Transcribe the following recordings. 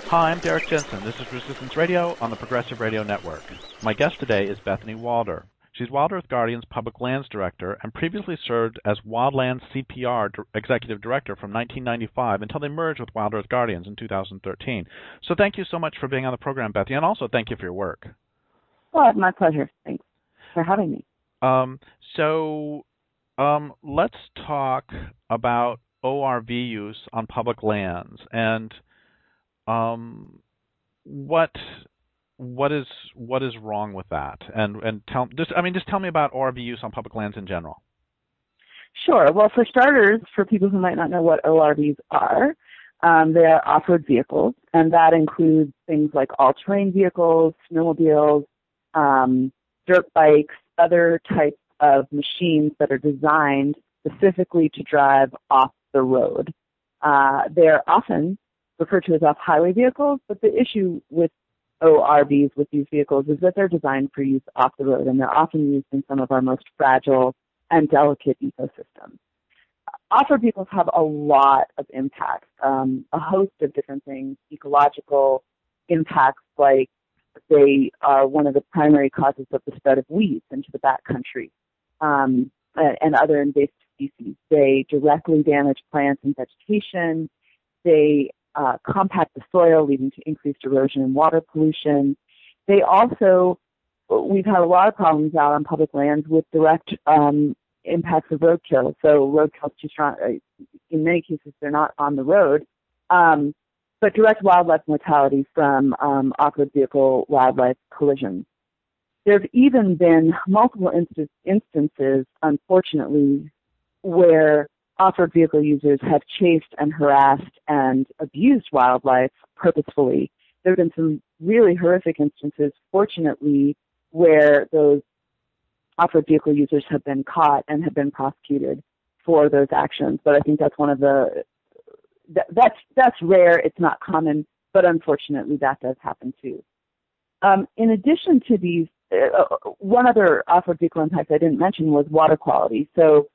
Hi, I'm Derek Jensen. This is Resistance Radio on the Progressive Radio Network. My guest today is Bethany Walder. She's Wild Earth Guardian's Public Lands Director and previously served as Wildlands CPR Executive Director from 1995 until they merged with Wild Earth Guardians in 2013. So thank you so much for being on the program, Bethany, and also thank you for your work. Well, it's my pleasure. Thanks for having me. Let's talk about ORV use on public lands and what is wrong with that? And just tell me about ORV use on public lands in general. Sure. Well, for starters, for people who might not know what ORVs are, they are off-road vehicles, and that includes things like all-terrain vehicles, snowmobiles, dirt bikes, other types of machines that are designed specifically to drive off the road. They are often referred to as off-highway vehicles, but the issue with ORVs, with these vehicles, is that they're designed for use off the road, and they're often used in some of our most fragile and delicate ecosystems. Off-road vehicles have a lot of impacts, a host of different things, ecological impacts, like they are one of the primary causes of the spread of weeds into the backcountry and other invasive species. They directly damage plants and vegetation. They compact the soil, leading to increased erosion and water pollution. They also, we've had a lot of problems out on public lands with direct impacts of roadkill. So roadkill is too strong. In many cases, they're not on the road, but direct wildlife mortality from off-road vehicle wildlife collisions. There have even been multiple instances, unfortunately, where off-road vehicle users have chased and harassed and abused wildlife purposefully. There have been some really horrific instances, fortunately, where those off-road vehicle users have been caught and have been prosecuted for those actions. But I think that's one of the that's rare. It's not common, but unfortunately, that does happen too. In addition to these, one other off-road vehicle impact I didn't mention was water quality. So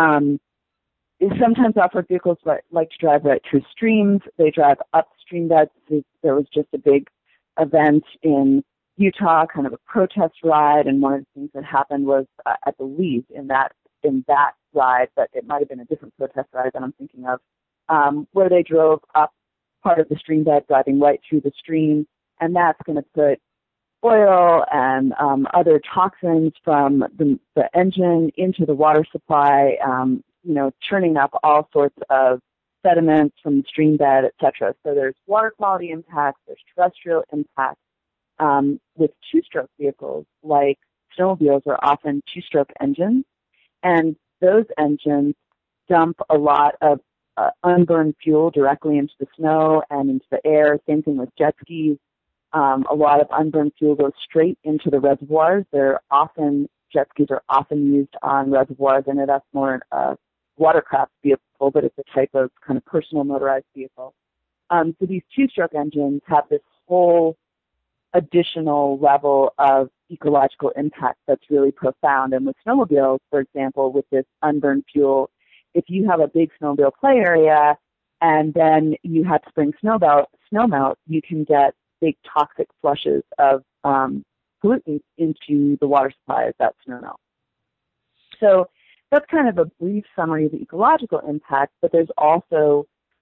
sometimes off-road vehicles like to drive right through streams. They drive up stream beds. There was just a big event in Utah, kind of a protest ride, and one of the things that happened was, I believe, in that ride, but it might have been a different protest ride that I'm thinking of, where they drove up part of the stream bed, driving right through the stream, and that's going to put oil and other toxins from the engine into the water supply, churning up all sorts of sediments from the stream bed, et cetera. So there's water quality impacts, there's terrestrial impacts. With two-stroke vehicles, like snowmobiles, are often two-stroke engines, and those engines dump a lot of unburned fuel directly into the snow and into the air. Same thing with jet skis. A lot of unburned fuel goes straight into the reservoirs. Jet skis are often used on reservoirs. I know that's more a watercraft vehicle, but it's a type of kind of personal motorized vehicle. So these two-stroke engines have this whole additional level of ecological impact that's really profound. And with snowmobiles, for example, with this unburned fuel, if you have a big snowmobile play area and then you have to bring snowmelt, you can get big toxic flushes of pollutants into the water supply of that snowmelt. So that's kind of a brief summary of the ecological impact, but there's also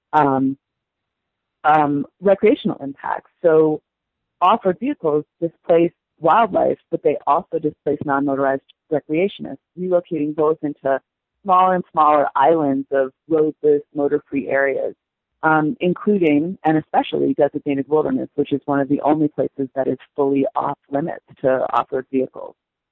recreational impacts. So off-road vehicles displace wildlife, but they also displace non-motorized recreationists, relocating both into smaller and smaller islands of roadless, motor-free areas, including and especially designated wilderness, which is one of the only places that is fully off-limits to off-road vehicles.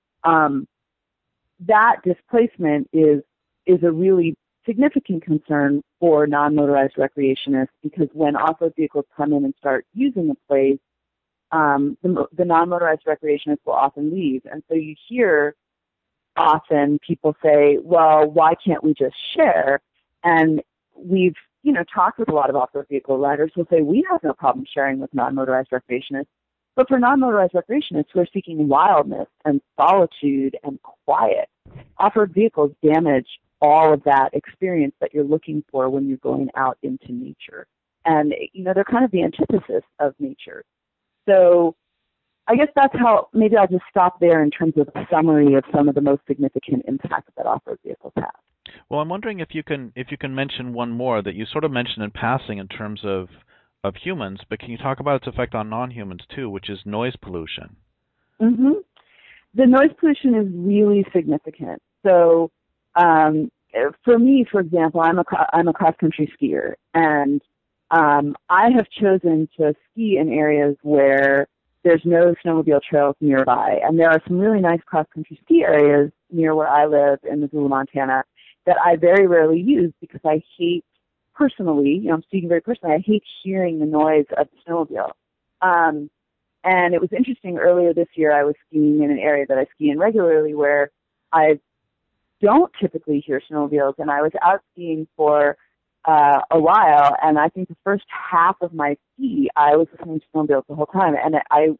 That displacement is a really significant concern for non-motorized recreationists, because when off-road vehicles come in and start using a place, the non-motorized recreationists will often leave. And so you hear often people say, well, why can't we just share? And we've, talked with a lot of off-road vehicle riders who say, we have no problem sharing with non-motorized recreationists. But for non-motorized recreationists who are seeking wildness and solitude and quiet, off-road vehicles damage all of that experience that you're looking for when you're going out into nature. And, they're kind of the antithesis of nature. So I guess that's how, maybe I'll just stop there in terms of a summary of some of the most significant impacts that off-road vehicles have. Well, I'm wondering if you can mention one more that you sort of mentioned in passing in terms of humans, but can you talk about its effect on non-humans too, which is noise pollution? Mm-hmm. The noise pollution is really significant. So for me, for example, I'm a cross-country skier, and I have chosen to ski in areas where there's no snowmobile trails nearby. And there are some really nice cross-country ski areas near where I live in Missoula, Montana, that I very rarely use because I hate, personally, I'm speaking very personally, I hate hearing the noise of the snowmobile. And it was interesting, earlier this year I was skiing in an area that I ski in regularly where I don't typically hear snowmobiles, and I was out skiing for a while, and I think the first half of my ski I was listening to snowmobiles the whole time, and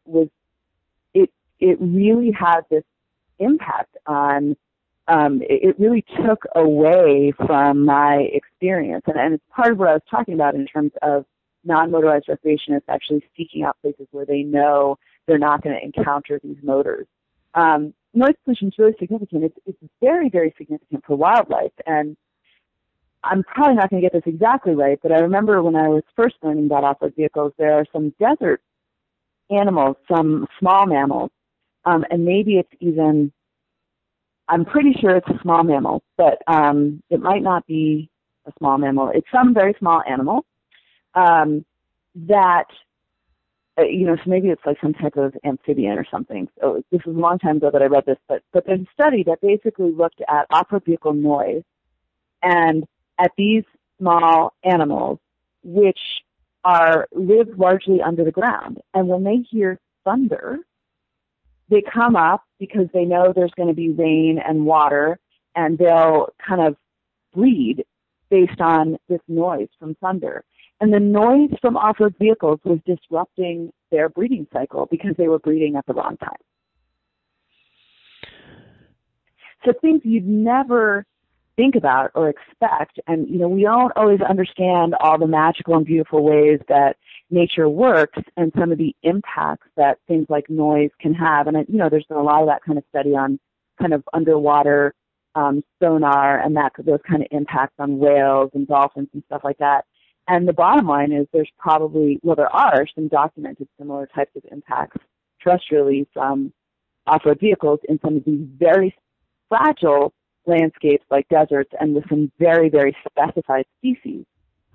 it really had this impact on, it really took away from my experience, and it's part of what I was talking about in terms of non-motorized recreation is actually seeking out places where they know they're not going to encounter these motors. Noise pollution is really significant. It's very, very significant for wildlife. And I'm probably not going to get this exactly right, but I remember when I was first learning about off-road vehicles, there are some desert animals, some small mammals, and maybe it's even, I'm pretty sure it's a small mammal, but it might not be a small mammal. It's some very small animal that, so maybe it's like some type of amphibian or something. So this was a long time ago that I read this, but there's a study that basically looked at off-road vehicle noise and at these small animals, which live largely under the ground. And when they hear thunder, they come up because they know there's going to be rain and water, and they'll kind of breed based on this noise from thunder. And the noise from off-road vehicles was disrupting their breeding cycle because they were breeding at the wrong time. So things you'd never think about or expect, and we don't always understand all the magical and beautiful ways that nature works and some of the impacts that things like noise can have. And there's been a lot of that kind of study on kind of underwater sonar and those kind of impacts on whales and dolphins and stuff like that. And the bottom line is there are some documented similar types of impacts terrestrially from off-road vehicles in some of these very fragile landscapes like deserts and with some very, very specified species.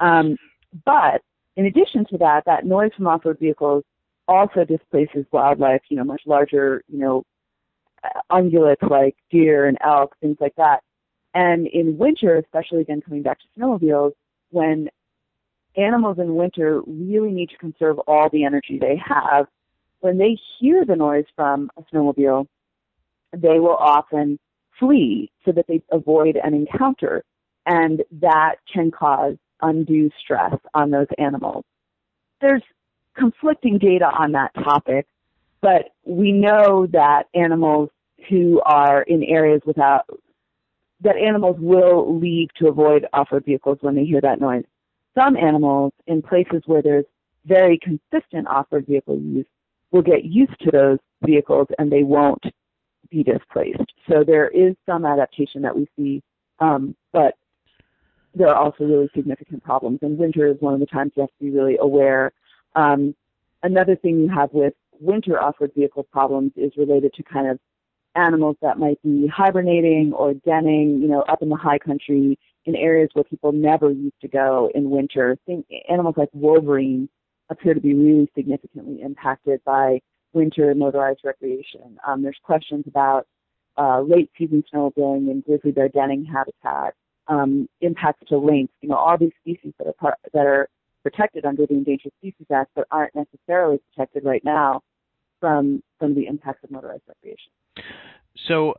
But in addition to that, that noise from off-road vehicles also displaces wildlife, much larger, ungulates like deer and elk, things like that. And in winter, especially again coming back to snowmobiles, when animals in winter really need to conserve all the energy they have, when they hear the noise from a snowmobile, they will often flee so that they avoid an encounter. And that can cause undue stress on those animals. There's conflicting data on that topic, but we know that animals who are in areas that animals will leave to avoid off-road vehicles when they hear that noise. Some animals in places where there's very consistent off-road vehicle use will get used to those vehicles and they won't be displaced. So there is some adaptation that we see, but there are also really significant problems. And winter is one of the times you have to be really aware. Another thing you have with winter off-road vehicle problems is related to kind of animals that might be hibernating or denning, up in the high country in areas where people never used to go in winter. Think animals like wolverines appear to be really significantly impacted by winter motorized recreation. There's questions about late season snowmobiling and grizzly bear denning habitat, impacts to lynx, all these species that are protected under the Endangered Species Act but aren't necessarily protected right now from the impacts of motorized recreation. So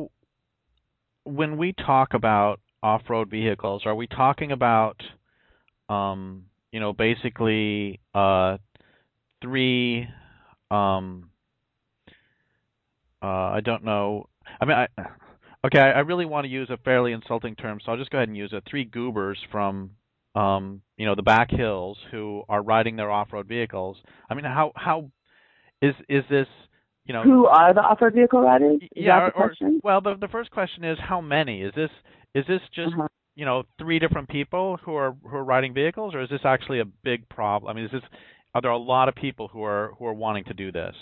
when we talk about off-road vehicles, are we talking about, basically three, I don't know. I mean, I really want to use a fairly insulting term, so I'll just go ahead and use it. Three goobers from the back hills who are riding their off-road vehicles. I mean, how is this, Who are the off-road vehicle riders? Is that the question? Well, the first question is how many? Is this just three different people who are riding vehicles, or is this actually a big problem? I mean, are there a lot of people who are wanting to do this?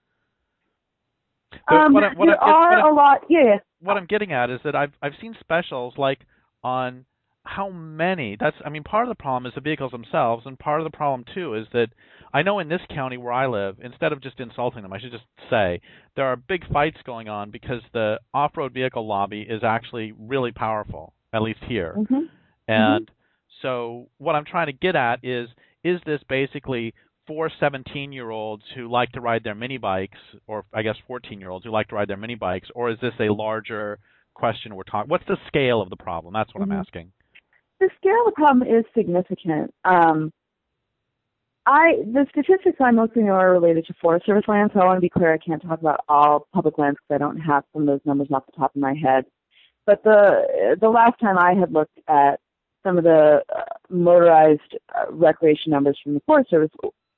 There are a lot. Yeah. What I'm getting at is that I've seen specials like on how many. Part of the problem is the vehicles themselves, and part of the problem too is that I know in this county where I live, instead of just insulting them, I should just say there are big fights going on because the off-road vehicle lobby is actually really powerful, at least here. Mm-hmm. And so what I'm trying to get at is this basically 4 17-year-olds who like to ride their mini bikes, or I guess 14-year-olds who like to ride their mini bikes, or is this a larger question we're talking? What's the scale of the problem? That's what I'm asking. The scale of the problem is significant. The statistics I mostly know are related to Forest Service land, so I want to be clear, I can't talk about all public lands because I don't have some of those numbers off the top of my head. But the last time I had looked at some of the motorized recreation numbers from the Forest Service,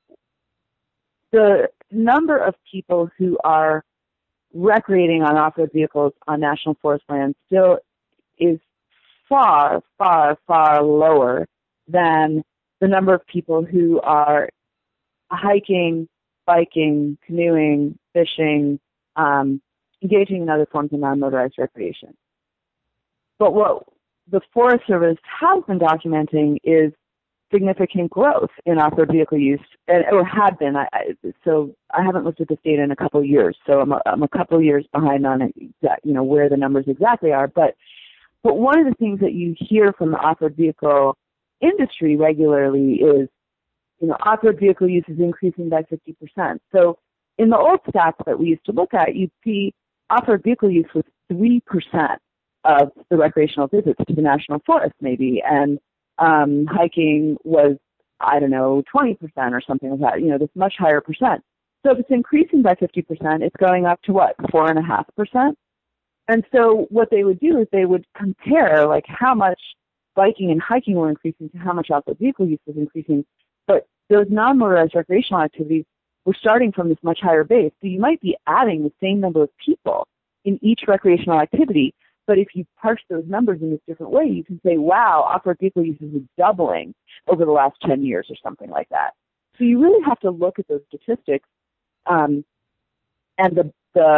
the number of people who are recreating on off-road vehicles on national forest land still is far, far, far lower than the number of people who are hiking, biking, canoeing, fishing, engaging in other forms of non-motorized recreation. But what the Forest Service has been documenting is significant growth in off-road vehicle use, or had been. So I haven't looked at this data in a couple of years, so I'm a couple of years behind on where the numbers exactly are. But one of the things that you hear from the off-road vehicle industry regularly is, off-road vehicle use is increasing by 50%. So in the old stats that we used to look at, you'd see off-road vehicle use was 3% of the recreational visits to the national forest, maybe, and hiking was, 20% or something like that, this much higher percent. So if it's increasing by 50%, it's going up to what, 4.5%? And so what they would do is they would compare, like, how much biking and hiking were increasing to how much off-road vehicle use was increasing. But those non-motorized recreational activities were starting from this much higher base. So you might be adding the same number of people in each recreational activity, but if you parse those numbers in this different way, you can say, wow, off-road vehicle use is doubling over the last 10 years or something like that. So you really have to look at those statistics and the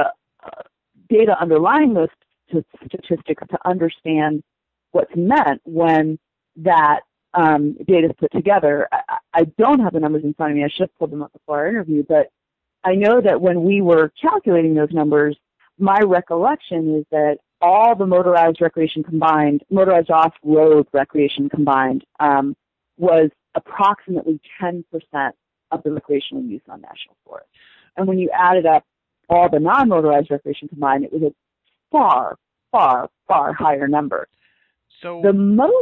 data underlying those statistics to understand what's meant when that data is put together. I don't have the numbers in front of me. I should have pulled them up before our interview, but I know that when we were calculating those numbers, my recollection is that all the motorized recreation combined, motorized off-road recreation combined, was approximately 10% of the recreational use on national forests. And when you added up all the non-motorized recreation combined, it was a far, far, far higher number. So the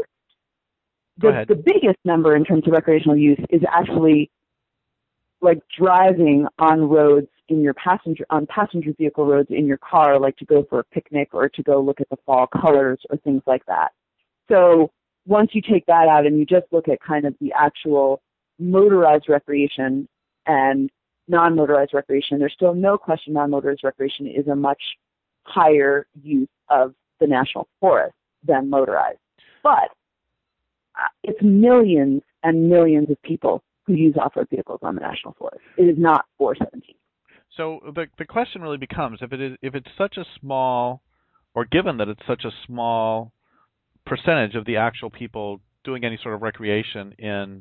biggest number in terms of recreational use is actually like driving on roads on passenger vehicle roads in your car, like to go for a picnic or to go look at the fall colors or things like that. So once you take that out and you just look at kind of the actual motorized recreation and non-motorized recreation, there's still no question non-motorized recreation is a much higher use of the national forest than motorized. But it's millions and millions of people who use off-road vehicles on the national forest. It is not 417. So the question really becomes, if it's such a small, or given that it's such a small percentage of the actual people doing any sort of recreation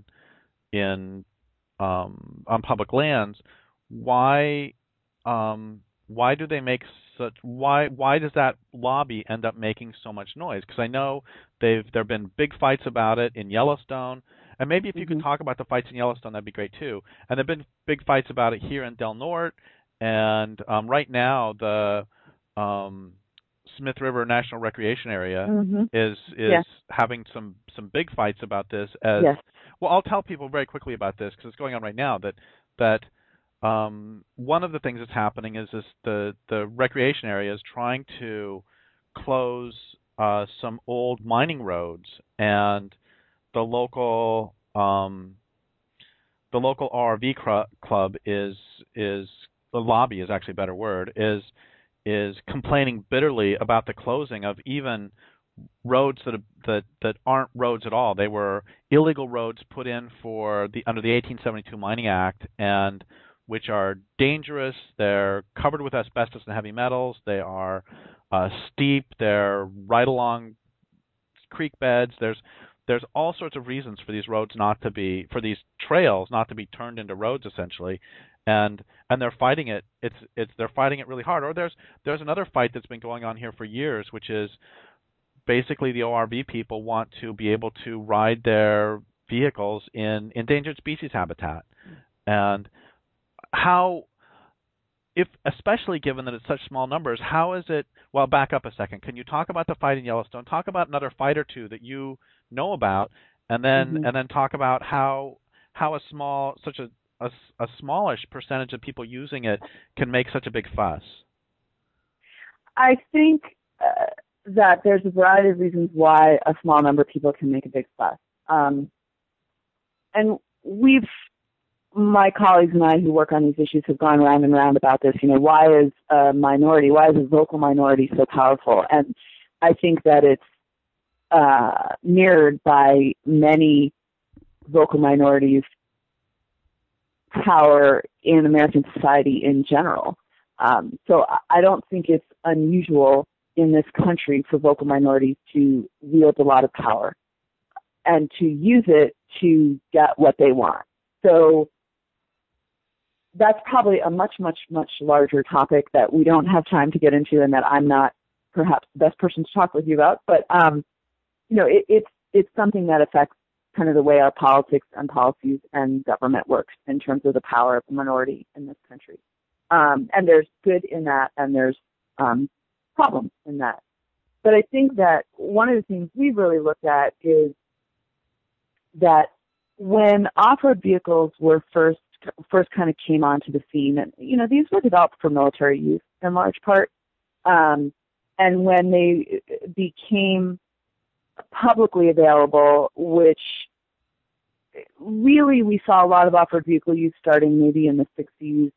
on public lands, why do they make such? Why does that lobby end up making so much noise? Because I know there've been big fights about it in Yellowstone. And maybe if you could talk about the fights in Yellowstone, that'd be great too. And there've been big fights about it here in Del Norte, and right now the Smith River National Recreation Area is having some big fights about this. Well, I'll tell people very quickly about this because it's going on right now. That one of the things that's happening is the recreation area is trying to close some old mining roads, and the local ORV club is the lobby is actually a better word, is complaining bitterly about the closing of even roads that aren't roads at all. They were illegal roads put in under the 1872 Mining Act, and which are dangerous. They're covered with asbestos and heavy metals. They are steep. They're right along creek beds. There's all sorts of reasons for these these trails not to be turned into roads essentially, and they're fighting it. They're fighting it really hard. Or there's another fight that's been going on here for years, which is basically the ORV people want to be able to ride their vehicles in endangered species habitat, and especially given that it's such small numbers, how is it? Well, back up a second. Can you talk about the fight in Yellowstone? Talk about another fight or two that you know about, and then talk about how a smallish percentage of people using it can make such a big fuss. I think that there's a variety of reasons why a small number of people can make a big fuss, and my colleagues and I who work on these issues have gone round and round about this. Why is a vocal minority so powerful? And I think that it's mirrored by many vocal minorities' power in American society in general. So I don't think it's unusual in this country for vocal minorities to wield a lot of power and to use it to get what they want. So that's probably a much, much, much larger topic that we don't have time to get into, and that I'm not perhaps the best person to talk with you about. But it's something that affects kind of the way our politics and policies and government works in terms of the power of the minority in this country. And there's good in that, and there's problems in that. But I think that one of the things we've really looked at is that when off-road vehicles were first kind of came onto the scene, and these were developed for military use in large part, and when they became publicly available, which really we saw a lot of off-road vehicle use starting maybe in the 60s,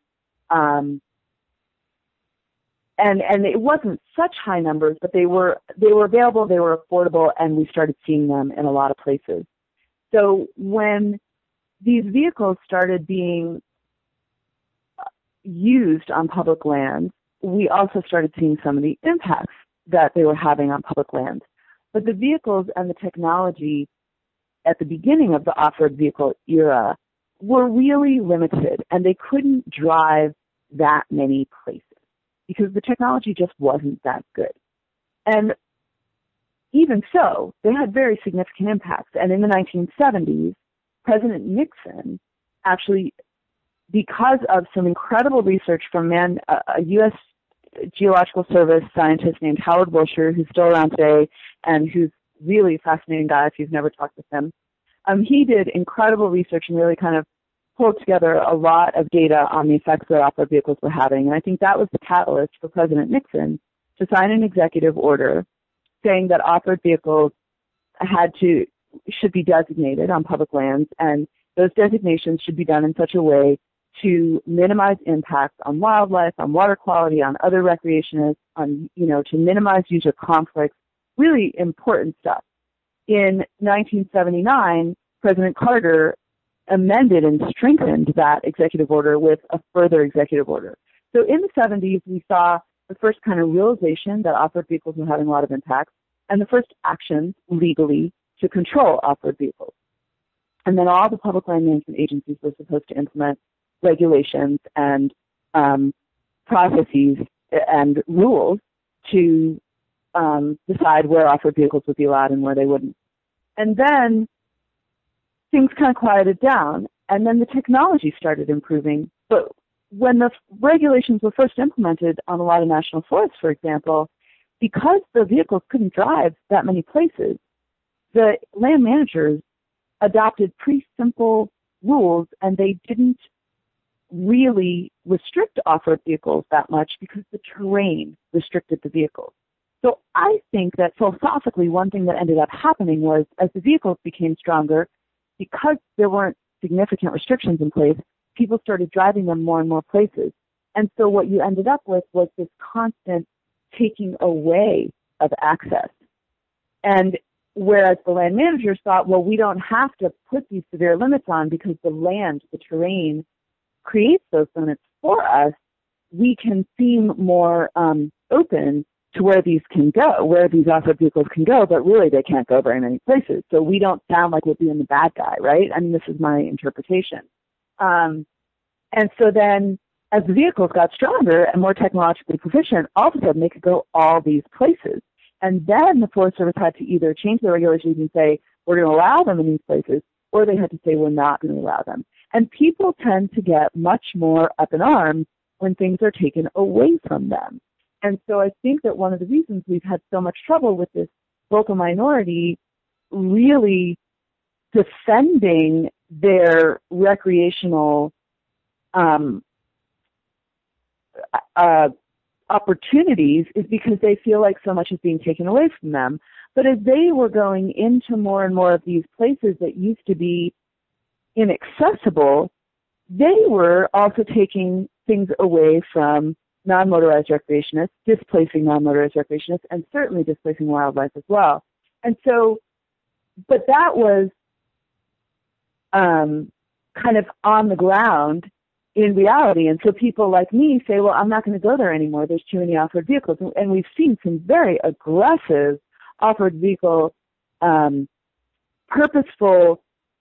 and it wasn't such high numbers, but they were available, they were affordable, and we started seeing them in a lot of places. So when these vehicles started being used on public lands, we also started seeing some of the impacts that they were having on public lands. But the vehicles and the technology at the beginning of the off-road vehicle era were really limited, and they couldn't drive that many places because the technology just wasn't that good. And even so, they had very significant impacts. And in the 1970s, President Nixon actually, because of some incredible research from a U.S. Geological Service scientist named Howard Wilshire, who's still around today and who's really a fascinating guy if you've never talked with him, he did incredible research and really kind of pulled together a lot of data on the effects that off-road vehicles were having. And I think that was the catalyst for President Nixon to sign an executive order saying that off-road vehicles should be designated on public lands, and those designations should be done in such a way to minimize impacts on wildlife, on water quality, on other recreationists, to minimize user conflicts, really important stuff. In 1979, President Carter amended and strengthened that executive order with a further executive order. So in the 70s, we saw the first kind of realization that off-road vehicles were having a lot of impacts, and the first actions legally to control off-road vehicles. And then all the public land management agencies were supposed to implement regulations and processes and rules to decide where off-road vehicles would be allowed and where they wouldn't. And then things kind of quieted down, and then the technology started improving. But when the regulations were first implemented on a lot of national forests, for example, because the vehicles couldn't drive that many places, the land managers adopted pretty simple rules, and they didn't really restrict off-road vehicles that much because the terrain restricted the vehicles. So I think that philosophically, one thing that ended up happening was as the vehicles became stronger, because there weren't significant restrictions in place, people started driving them more and more places. And so what you ended up with was this constant taking away of access. And whereas the land managers thought, well, we don't have to put these severe limits on because the land, the terrain, creates those limits for us, we can seem more open to where these can go, where these off-road vehicles can go, but really they can't go very many places. So we don't sound like we're being the bad guy, right? I mean, this is my interpretation. And so then as the vehicles got stronger and more technologically proficient, all of a sudden they could go all these places. And then the Forest Service had to either change their regulations and say, we're going to allow them in these places, or they had to say, we're not going to allow them. And people tend to get much more up in arms when things are taken away from them. And so I think that one of the reasons we've had so much trouble with this vocal minority really defending their recreational opportunities is because they feel like so much is being taken away from them. But as they were going into more and more of these places that used to be inaccessible, they were also taking things away from non-motorized recreationists, displacing non-motorized recreationists, and certainly displacing wildlife as well. And so, but that was kind of on the ground in reality. And so people like me say, well, I'm not going to go there anymore. There's too many off-road vehicles. And we've seen some very aggressive off-road vehicle, purposeful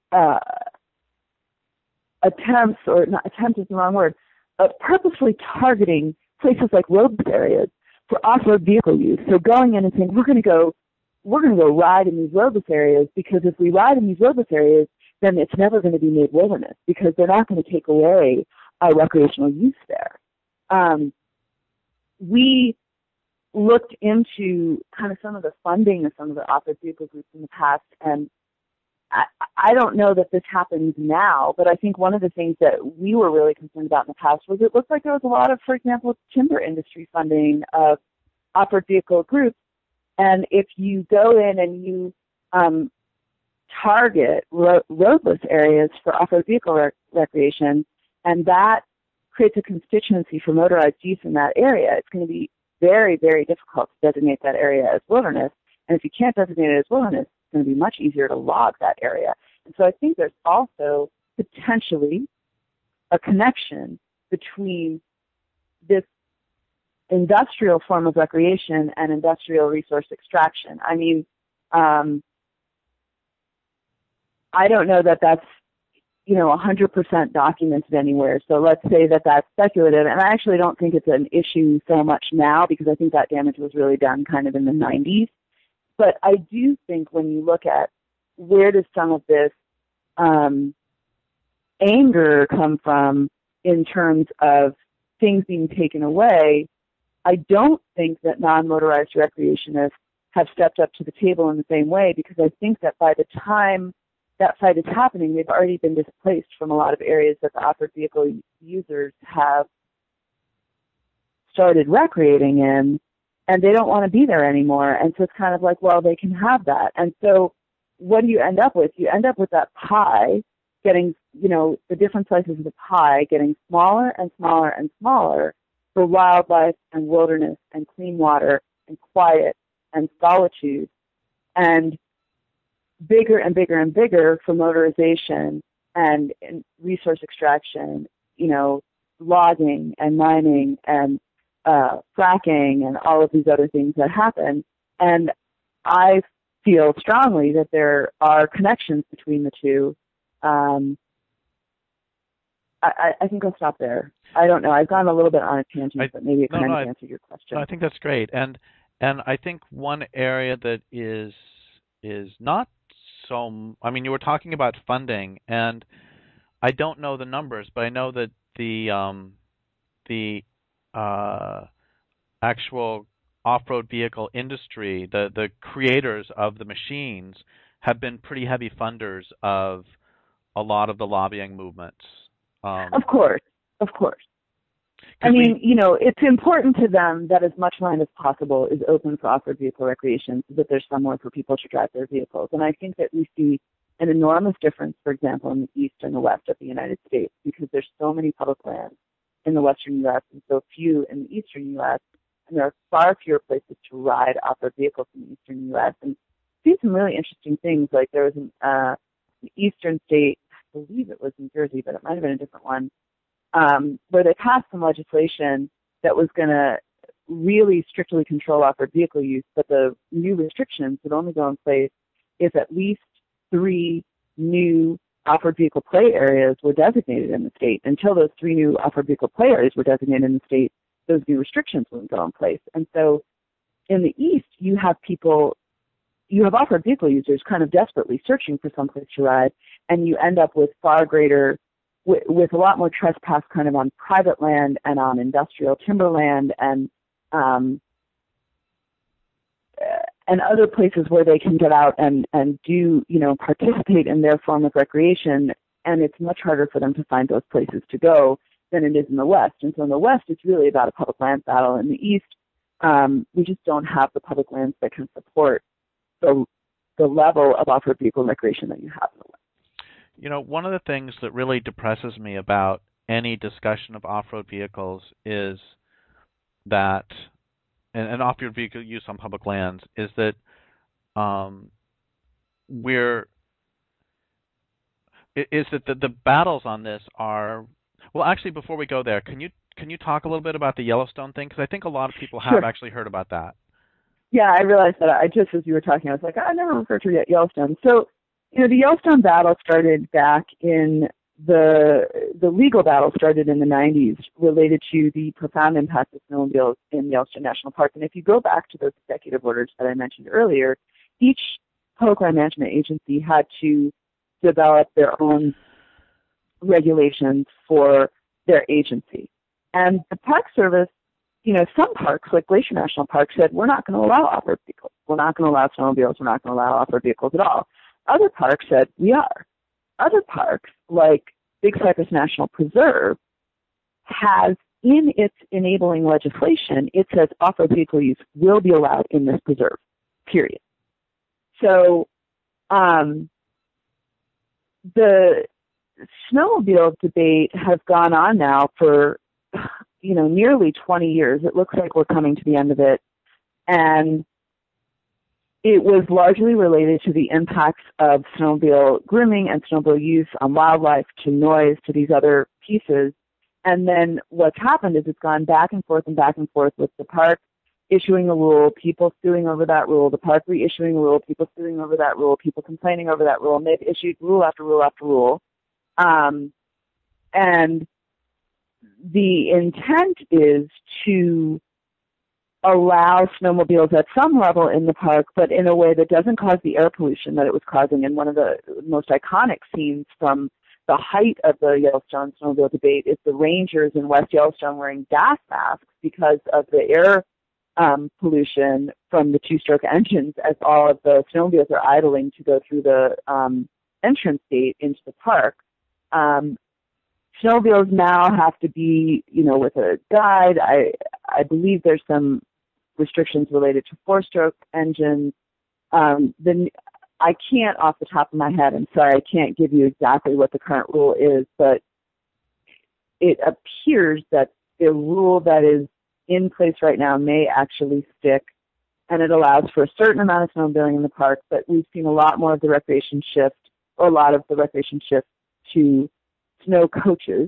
attempts, or not attempt is the wrong word, purposefully targeting places like roadless areas for off-road vehicle use. So going in and saying, we're going to go ride in these roadless areas, because if we ride in these roadless areas, then it's never going to be made wilderness, because they're not going to take away our recreational use there. We looked into kind of some of the funding of some of the off-road vehicle groups in the past, and I don't know that this happens now, but I think one of the things that we were really concerned about in the past was it looked like there was a lot of, for example, timber industry funding of off-road vehicle groups. And if you go in and you target roadless areas for off-road vehicle recreation, and that creates a constituency for motorized use in that area, it's going to be very, very difficult to designate that area as wilderness. And if you can't designate it as wilderness, it's going to be much easier to log that area. And so I think there's also potentially a connection between this industrial form of recreation and industrial resource extraction. I mean, I don't know that that's 100% documented anywhere. So let's say that that's speculative. And I actually don't think it's an issue so much now, because I think that damage was really done kind of in the 90s. But I do think when you look at where does some of this anger come from in terms of things being taken away, I don't think that non-motorized recreationists have stepped up to the table in the same way, because I think that by the time that fight is happening, they've already been displaced from a lot of areas that the off-road vehicle users have started recreating in, and they don't want to be there anymore. And so it's kind of like, well, they can have that. And so what do you end up with? You end up with that pie getting, the different slices of the pie getting smaller and smaller and smaller for wildlife and wilderness and clean water and quiet and solitude, and bigger and bigger and bigger for motorization and resource extraction, logging and mining and fracking and all of these other things that happen. And I feel strongly that there are connections between the two. I think I'll stop there. I don't know. I've gone a little bit on a tangent, but maybe it kind of answered your question. No, I think that's great. And I think one area that is not so, I mean, you were talking about funding, and I don't know the numbers, but I know that the actual off-road vehicle industry, the creators of the machines, have been pretty heavy funders of a lot of the lobbying movements. Of course. I mean, it's important to them that as much land as possible is open for off-road vehicle recreation so that there's somewhere for people to drive their vehicles. And I think that we see an enormous difference, for example, in the east and the west of the United States because there's so many public lands in the western U.S. and so few in the eastern U.S. And there are far fewer places to ride off-road vehicles in the eastern U.S. And see some really interesting things. Like there was an eastern state, I believe it was New Jersey, but it might have been a different one, where they passed some legislation that was going to really strictly control off-road vehicle use, but the new restrictions would only go in place if at least 3 new off-road vehicle play areas were designated in the state. Until those 3 new off-road vehicle play areas were designated in the state, those new restrictions wouldn't go in place. And so in the east, you have off-road vehicle users kind of desperately searching for someplace to ride, and you end up with far greater, with a lot more trespass kind of on private land and on industrial timberland and other places where they can get out and do, participate in their form of recreation. And it's much harder for them to find those places to go than it is in the West. And so in the West, it's really about a public lands battle. In the East, we just don't have the public lands that can support the level of off-road vehicle recreation that you have in the West. One of the things that really depresses me about any discussion of off-road vehicles is that, and off-road vehicle use on public lands, is that the battles on this are, well, actually, before we go there, can you talk a little bit about the Yellowstone thing? Because I think a lot of people have actually heard about that. Yeah, I realized that. Just as you were talking, I was like, I never referred to Yellowstone. So, the Yellowstone battle started back in the legal battle started in the 90s related to the profound impact of snowmobiles in Yellowstone National Park. And if you go back to those executive orders that I mentioned earlier, each public land management agency had to develop their own regulations for their agency. And the Park Service, some parks, like Glacier National Park, said, we're not going to allow off-road vehicles. We're not going to allow snowmobiles. We're not going to allow off-road vehicles at all. Other parks said, we are. Other parks, like Big Cypress National Preserve, has in its enabling legislation, it says off-road vehicle use will be allowed in this preserve, period. So the snowmobile debate has gone on now for, nearly 20 years. It looks like we're coming to the end of it. And it was largely related to the impacts of snowmobile grooming and snowmobile use on wildlife, to noise, to these other pieces. And then what's happened is it's gone back and forth with the park issuing a rule, people suing over that rule, the park reissuing a rule, people suing over that rule, people complaining over that rule, and they've issued rule after rule after rule. And the intent is to allow snowmobiles at some level in the park, but in a way that doesn't cause the air pollution that it was causing. And one of the most iconic scenes from the height of the Yellowstone snowmobile debate is the rangers in West Yellowstone wearing gas masks because of the air pollution from the two-stroke engines as all of the snowmobiles are idling to go through the entrance gate into the park. Snowmobiles now have to be, with a guide. I believe there's some restrictions related to four-stroke engines. I can't off the top of my head, I'm sorry, I can't give you exactly what the current rule is, but it appears that the rule that is in place right now may actually stick, and it allows for a certain amount of snowmobiling in the park, but we've seen a lot more of the recreation shift, or a lot of the recreation shift to snow coaches.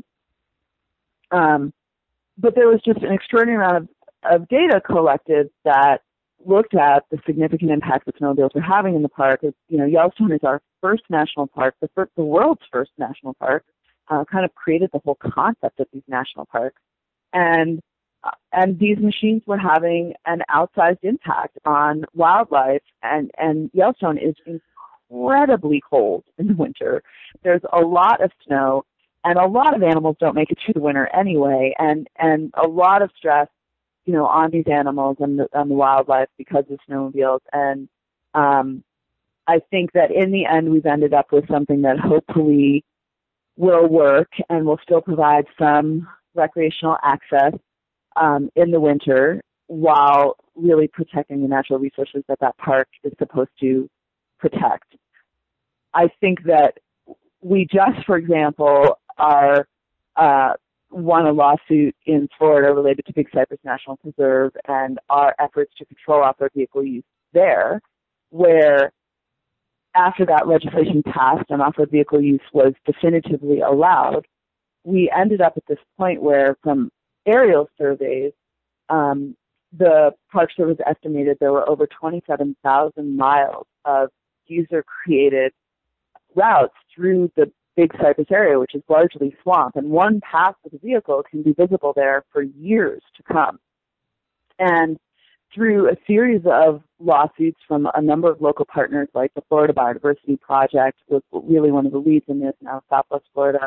But there was just an extraordinary amount of data collected that looked at the significant impact that snowmobiles were having in the park. Yellowstone is our first national park, the world's first national park, kind of created the whole concept of these national parks. And these machines were having an outsized impact on wildlife, and Yellowstone is incredibly cold in the winter. There's a lot of snow, and a lot of animals don't make it through the winter anyway, and a lot of stress, on these animals and on the wildlife because of snowmobiles. And I think that in the end, we've ended up with something that hopefully will work and will still provide some, recreational access in the winter while really protecting the natural resources that that park is supposed to protect. I think that we just, for example, are won a lawsuit in Florida related to Big Cypress National Preserve and our efforts to control off-road vehicle use there, where after that legislation passed and off-road vehicle use was definitively allowed, we ended up at this point where from aerial surveys, the Park Service estimated there were over 27,000 miles of user-created routes through the Big Cypress area, which is largely swamp, and one path with a vehicle can be visible there for years to come. And through a series of lawsuits from a number of local partners, like the Florida Biodiversity Project was really one of the leads in this, now Southwest Florida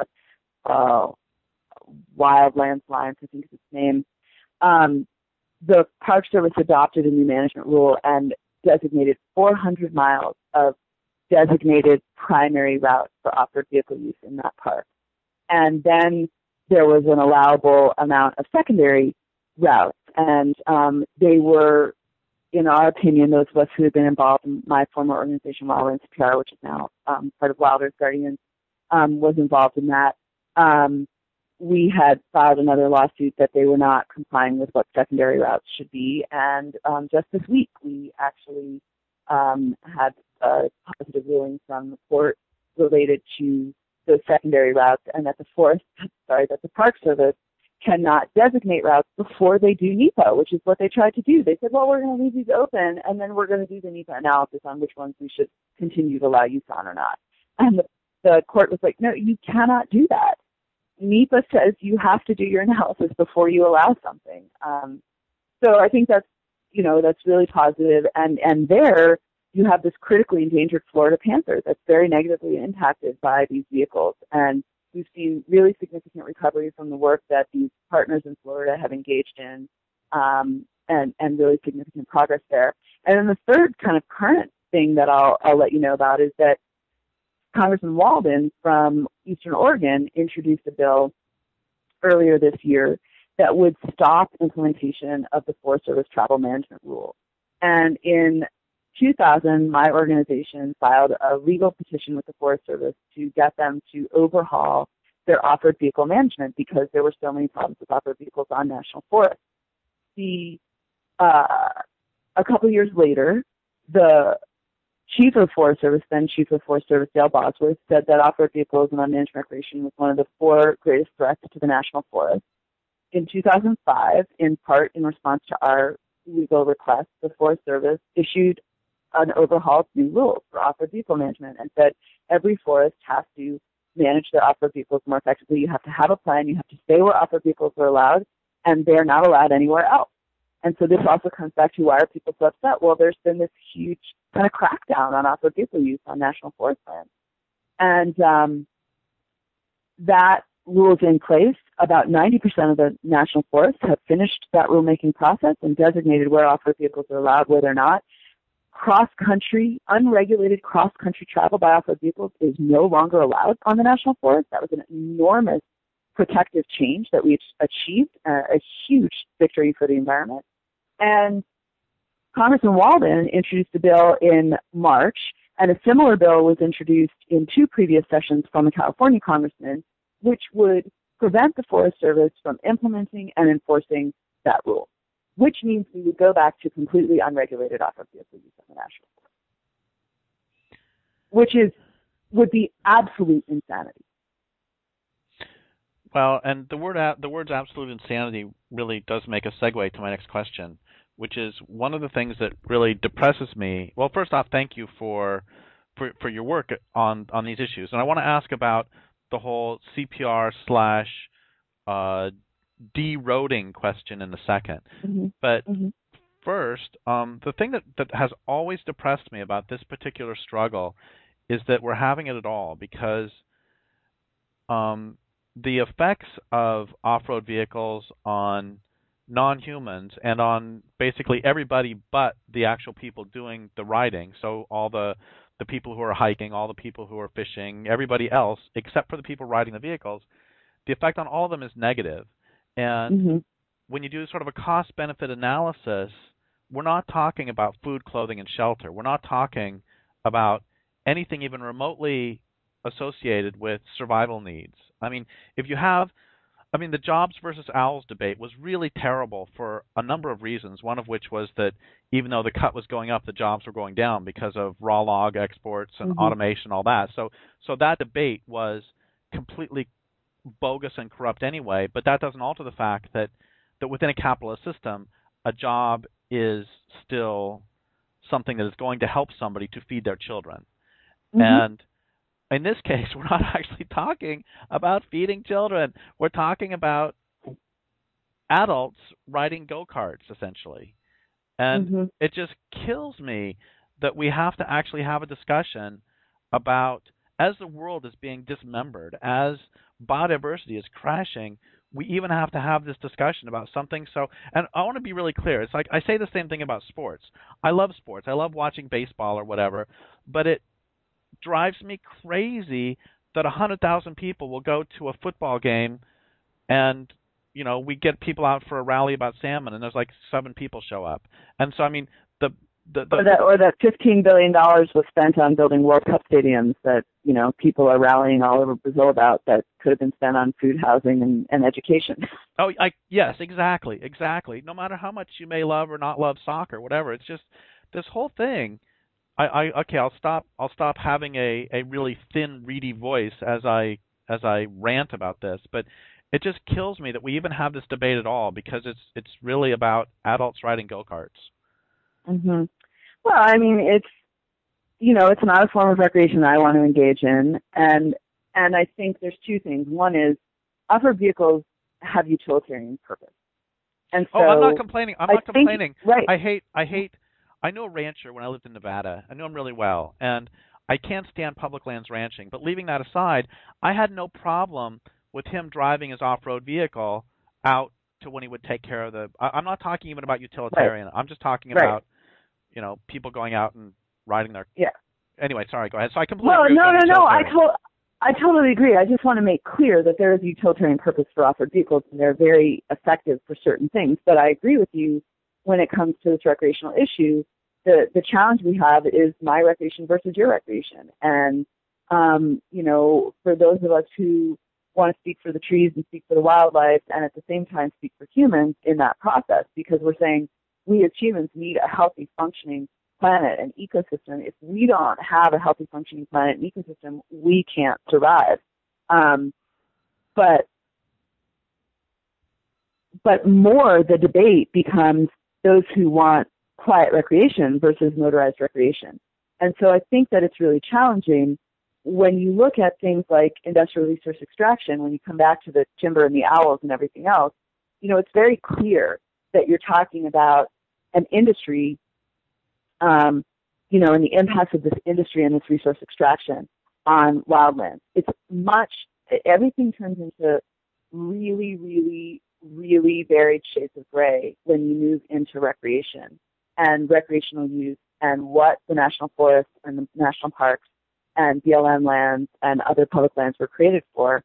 Wildlands Alliance, I think is its name, the Park Service adopted a new management rule and designated 400 miles of designated primary routes for off-road vehicle use in that park. And then there was an allowable amount of secondary routes. And they were, in our opinion, those of us who had been involved in my former organization, Wildlands CPR, which is now part of Wild Earth Guardians, was involved in that. We had filed another lawsuit that they were not complying with what secondary routes should be. And just this week, we actually had a positive ruling from the court related to those secondary routes, and that the Park Service cannot designate routes before they do NEPA, which is what they tried to do. They said, well, we're going to leave these open, and then we're going to do the NEPA analysis on which ones we should continue to allow use on or not. And the court was like, no, you cannot do that. NEPA says you have to do your analysis before you allow something. So I think that's really positive. And there you have this critically endangered Florida panther that's very negatively impacted by these vehicles. And we've seen really significant recovery from the work that these partners in Florida have engaged in, and really significant progress there. And then the third kind of current thing that I'll let you know about is that Congressman Walden from Eastern Oregon introduced a bill earlier this year that would stop implementation of the Forest Service travel management rule. And in 2000, my organization filed a legal petition with the Forest Service to get them to overhaul their off-road vehicle management because there were so many problems with off-road vehicles on national forests. A couple years later, the Chief of Forest Service, then Chief of Forest Service Dale Bosworth, said that off-road vehicles and unmanaged recreation was one of the 4 greatest threats to the national forest. In 2005, in part in response to our legal request, the Forest Service issued an overhauled new rules for off-road vehicle management and said every forest has to manage their off-road vehicles more effectively. You have to have a plan. You have to stay where off-road vehicles are allowed, and they're not allowed anywhere else. And so this also comes back to why are people so upset? Well, there's been this huge kind of crackdown on off-road vehicle use on national forest lands. And that rule is in place. About 90% of the national forests have finished that rulemaking process and designated where off-road vehicles are allowed, where they're not. Cross-country, unregulated cross-country travel by off-road vehicles is no longer allowed on the national forest. That was an enormous protective change that we achieved, a huge victory for the environment. And Congressman Walden introduced a bill in March, and a similar bill was introduced in 2 previous sessions from a California congressman, which would prevent the Forest Service from implementing and enforcing that rule, which means we would go back to completely unregulated off-road vehicle use on the national forest, which would be absolute insanity. Well, and the words absolute insanity really does make a segue to my next question, which is one of the things that really depresses me. Well, first off, thank you for your work on these issues. And I want to ask about the whole CPR / de-roading question in a second. Mm-hmm. But first, the thing that has always depressed me about this particular struggle is that we're having it at all, because the effects of off-road vehicles on non-humans and on basically everybody but the actual people doing the riding, so all the people who are hiking, all the people who are fishing, everybody else except for the people riding the vehicles, the effect on all of them is negative. And Mm-hmm. when you do sort of a cost-benefit analysis, we're not talking about food, clothing, and shelter. We're not talking about anything even remotely associated with survival needs. I mean, if you have the jobs versus owls debate was really terrible for a number of reasons, one of which was that even though the cut was going up, the jobs were going down because of raw log exports and Mm-hmm. automation, all that. So that debate was completely bogus and corrupt anyway, but that doesn't alter the fact that within a capitalist system, a job is still something that is going to help somebody to feed their children. Mm-hmm. And in this case, we're not actually talking about feeding children. We're talking about adults riding go-karts, essentially. And Mm-hmm. it just kills me that we have to actually have a discussion about, as the world is being dismembered, as biodiversity is crashing, we even have to have this discussion about something. So, and I want to be really clear. It's like I say the same thing about sports. I love sports. I love watching baseball or whatever, but it drives me crazy that 100,000 people will go to a football game and we get people out for a rally about salmon and there's like 7 people show up. And so I mean or that $15 billion was spent on building World Cup stadiums that people are rallying all over Brazil about that could have been spent on food, housing, and education. Oh, yes, exactly. No matter how much you may love or not love soccer, whatever, it's just this whole thing. Okay, I'll stop having a really thin, reedy voice as I rant about this, but it just kills me that we even have this debate at all because it's really about adults riding go-karts. Mm-hmm. Well, I mean, it's not a form of recreation that I want to engage in, and I think there's 2 things. One is off-road vehicles have utilitarian purpose, and so I'm not complaining. Right. I knew a rancher when I lived in Nevada. I knew him really well, and I can't stand public lands ranching. But leaving that aside, I had no problem with him driving his off-road vehicle out to when he would take care of I'm not talking even about utilitarian. Right. I'm just talking Right. about, people going out and riding their. Yeah. Anyway, sorry. Go ahead. So I completely agree. No. I totally agree. I just want to make clear that there is a utilitarian purpose for off-road vehicles, and they're very effective for certain things. But I agree with you when it comes to this recreational issue. The challenge we have is my recreation versus your recreation. And, for those of us who want to speak for the trees and speak for the wildlife and at the same time speak for humans in that process, because we're saying we as humans need a healthy functioning planet and ecosystem. If we don't have a healthy functioning planet and ecosystem, we can't survive. But more the debate becomes those who want quiet recreation versus motorized recreation. And so I think that it's really challenging when you look at things like industrial resource extraction, when you come back to the timber and the owls and everything else, it's very clear that you're talking about an industry, and the impacts of this industry and this resource extraction on wildlands. Everything turns into really, really, really varied shades of gray when you move into recreation and recreational use and what the national forests and the national parks and BLM lands and other public lands were created for.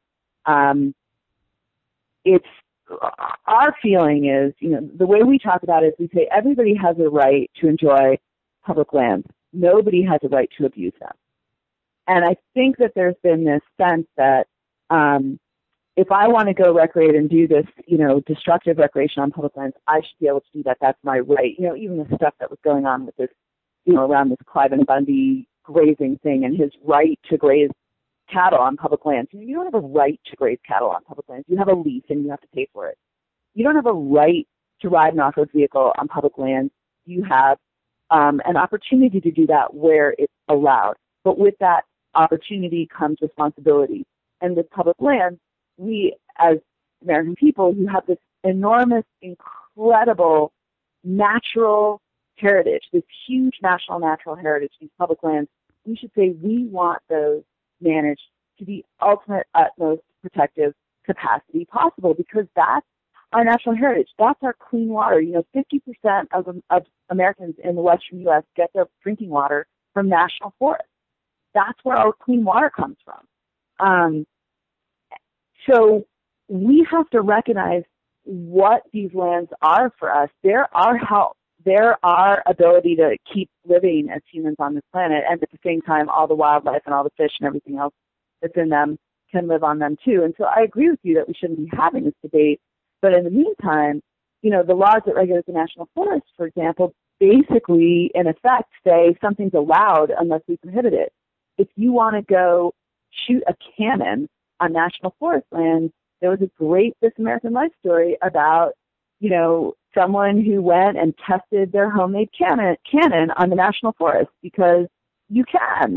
It's our feeling is, the way we talk about it is we say everybody has a right to enjoy public lands. Nobody has a right to abuse them. And I think that there's been this sense that if I want to go recreate and do this, destructive recreation on public lands, I should be able to do that. That's my right. Even the stuff that was going on with this, around this Cliven Bundy grazing thing and his right to graze cattle on public lands. You don't have a right to graze cattle on public lands. You have a lease and you have to pay for it. You don't have a right to ride an off-road vehicle on public lands. You have an opportunity to do that where it's allowed. But with that opportunity comes responsibility. And with public lands, we as American people who have this enormous, incredible natural heritage, this huge national natural heritage, these public lands, we should say we want those managed to the ultimate, utmost protective capacity possible, because that's our natural heritage. That's our clean water. 50% of Americans in the western U.S. get their drinking water from national forests. That's where our clean water comes from. So we have to recognize what these lands are for us. They're our health. They're our ability to keep living as humans on this planet, and at the same time, all the wildlife and all the fish and everything else that's in them can live on them too. And so I agree with you that we shouldn't be having this debate. But in the meantime, the laws that regulate the national forest, for example, basically, in effect, say something's allowed unless we prohibit it. If you want to go shoot a cannon on national forest land, there was a great This American Life story about, someone who went and tested their homemade cannon on the national forest because you can.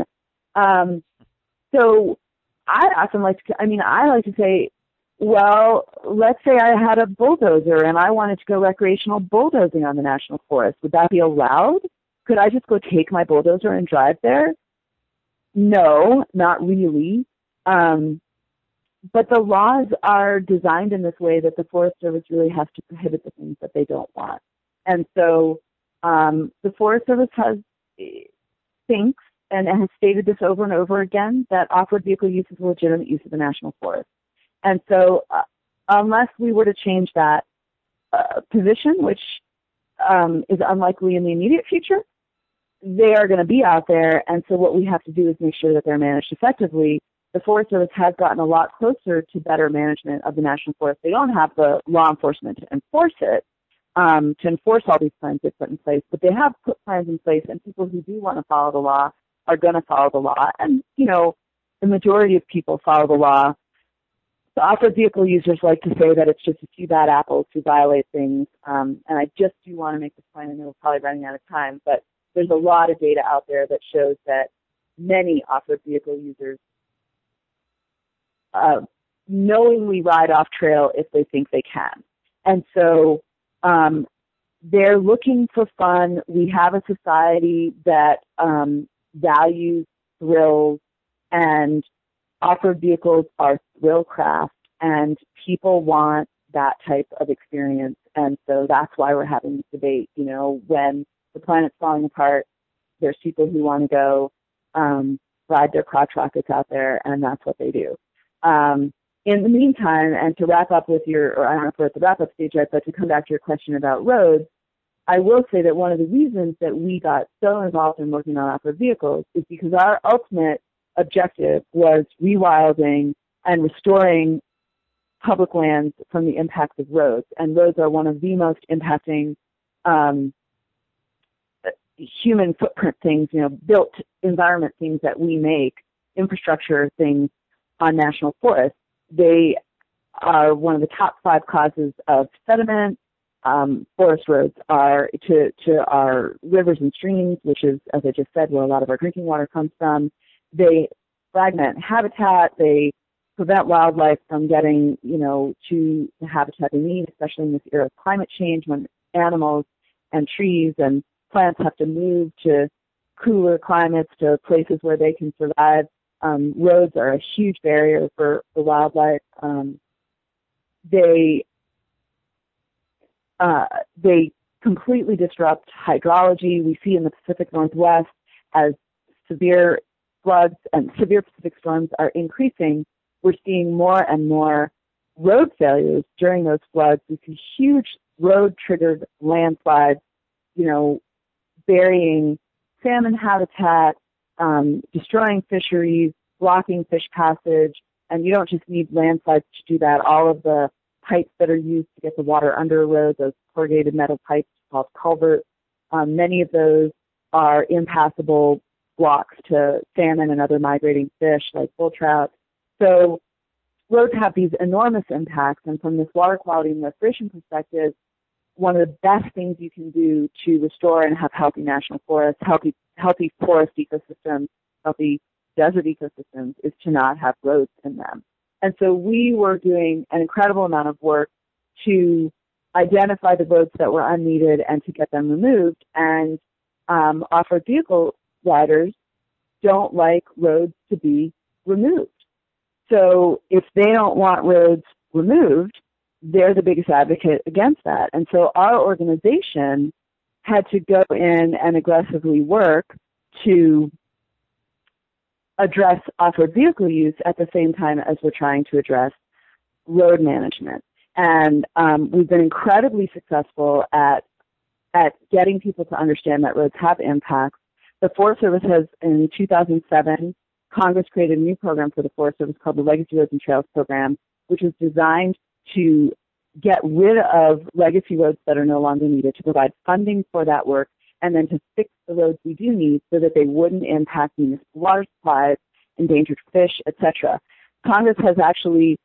So I often like to say, well, let's say I had a bulldozer and I wanted to go recreational bulldozing on the national forest. Would that be allowed? Could I just go take my bulldozer and drive there? No, not really. But the laws are designed in this way that the Forest Service really has to prohibit the things that they don't want. And so the Forest Service thinks, and has stated this over and over again, that off-road vehicle use is a legitimate use of the national forest. And so unless we were to change that position, which is unlikely in the immediate future, they are going to be out there. And so what we have to do is make sure that they're managed effectively. The Forest Service has gotten a lot closer to better management of the national forest. They don't have the law enforcement to enforce it, to enforce all these plans they've put in place, but they have put plans in place, and people who do want to follow the law are going to follow the law. And, the majority of people follow the law. The off-road vehicle users like to say that it's just a few bad apples who violate things, and I just do want to make this point. I know we're probably running out of time, but there's a lot of data out there that shows that many off-road vehicle users knowingly ride off trail if they think they can. And so they're looking for fun. We have a society that values thrills, and off-road vehicles are thrill craft, and people want that type of experience. And so that's why we're having this debate. When the planet's falling apart, there's people who want to go ride their crotch rockets out there, and that's what they do. In the meantime, and to wrap up with or I don't know if we're at the wrap-up stage yet, but to come back to your question about roads, I will say that one of the reasons that we got so involved in working on off-road vehicles is because our ultimate objective was rewilding and restoring public lands from the impacts of roads. And roads are one of the most impacting human footprint things, built environment things that we make, infrastructure things on national forests. They are one of the top 5 causes of sediment. Forest roads are to our rivers and streams, which is, as I just said, where a lot of our drinking water comes from. They fragment habitat. They prevent wildlife from getting, to the habitat they need, especially in this era of climate change when animals and trees and plants have to move to cooler climates, to places where they can survive. Roads are a huge barrier for wildlife. They completely disrupt hydrology. We see in the Pacific Northwest as severe floods and severe Pacific storms are increasing, we're seeing more and more road failures during those floods. We see huge road-triggered landslides, burying salmon habitat, destroying fisheries, blocking fish passage, and you don't just need landslides to do that. All of the pipes that are used to get the water under a road, those corrugated metal pipes called culverts, many of those are impassable blocks to salmon and other migrating fish like bull trout. So roads have these enormous impacts, and from this water quality and restoration perspective, one of the best things you can do to restore and have healthy national forests, healthy forest ecosystems, healthy desert ecosystems, is to not have roads in them. And so we were doing an incredible amount of work to identify the roads that were unneeded and to get them removed. And off-road vehicle riders don't like roads to be removed. So if they don't want roads removed, they're the biggest advocate against that. And so our organization had to go in and aggressively work to address off-road vehicle use at the same time as we're trying to address road management. And we've been incredibly successful at getting people to understand that roads have impacts. The Forest Service has, in 2007, Congress created a new program for the Forest Service called the Legacy Roads and Trails Program, which is designed to get rid of legacy roads that are no longer needed, to provide funding for that work, and then to fix the roads we do need so that they wouldn't impact municipal water supplies, endangered fish, etc. Congress has actually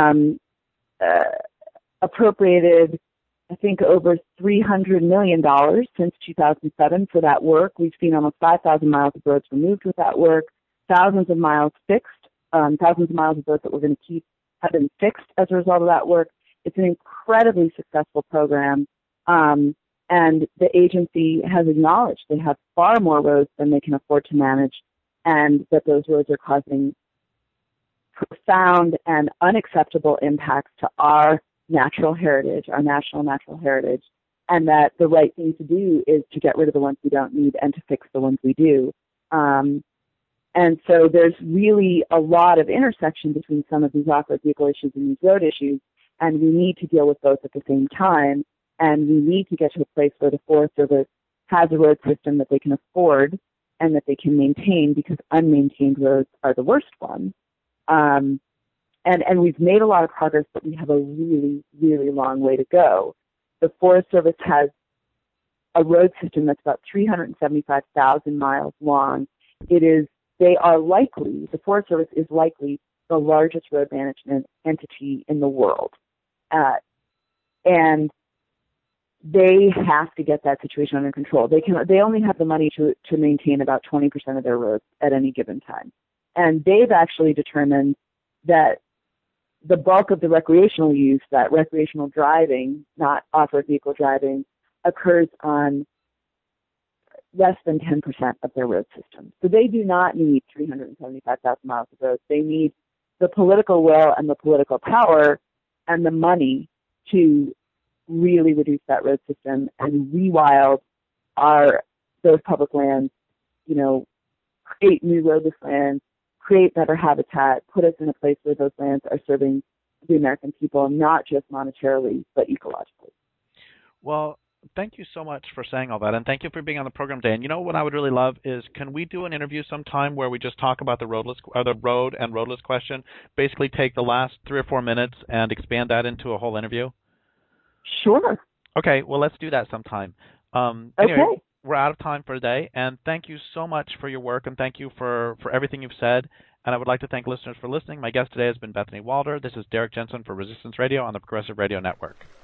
appropriated, I think, over $300 million since 2007 for that work. We've seen almost 5,000 miles of roads removed with that work, thousands of miles fixed, thousands of miles of roads that we're going to keep have been fixed as a result of that work. It's an incredibly successful program, and the agency has acknowledged they have far more roads than they can afford to manage, and that those roads are causing profound and unacceptable impacts to our natural heritage, our national natural heritage, and that the right thing to do is to get rid of the ones we don't need and to fix the ones we do. And so there's really a lot of intersection between some of these off-road vehicle issues and these road issues, and we need to deal with both at the same time, and we need to get to a place where the Forest Service has a road system that they can afford and that they can maintain, because unmaintained roads are the worst ones. And we've made a lot of progress, but we have a really, really long way to go. The Forest Service has a road system that's about 375,000 miles long. The Forest Service is likely the largest road management entity in the world. And they have to get that situation under control. They only have the money to maintain about 20% of their roads at any given time. And they've actually determined that the bulk of the recreational use, that recreational driving, not off-road vehicle driving, occurs on less than 10% of their road system. So they do not need 375,000 miles of roads. They need the political will and the political power and the money to really reduce that road system and rewild those public lands, create new roadless lands, create better habitat, put us in a place where those lands are serving the American people, not just monetarily, but ecologically. Well, thank you so much for saying all that, and thank you for being on the program today. And what I would really love is, can we do an interview sometime where we just talk about the road and roadless question, basically take the last 3 or 4 minutes and expand that into a whole interview? Sure. Okay, well, let's do that sometime. Okay. Anyway, we're out of time for today, and thank you so much for your work, and thank you for everything you've said. And I would like to thank listeners for listening. My guest today has been Bethany Walder. This is Derek Jensen for Resistance Radio on the Progressive Radio Network.